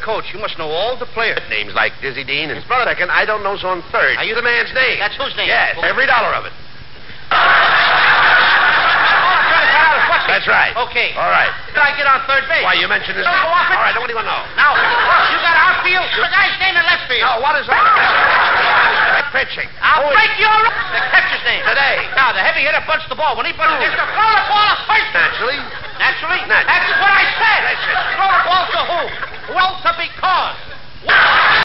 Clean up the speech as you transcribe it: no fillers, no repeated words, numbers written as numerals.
coach. You must know all the players. Names like Dizzy Dean and Second. I don't know so on third. Are you the man's name? That's whose name? Yes, every dollar of it. That's right. Okay. All right. Did I get on third base? Why, you mentioned his name. Go off it. All right, I don't even know. Now, you got outfield. The guy's name in left field. No, what is that? Pitching. I'll break your... The catcher's name. Today. Now, the heavy hitter bunts the ball. When he bunts it, to throw the ball to first. Naturally. Naturally? Naturally. That's what I said. That's it. Throw the ball to who? Well, to because.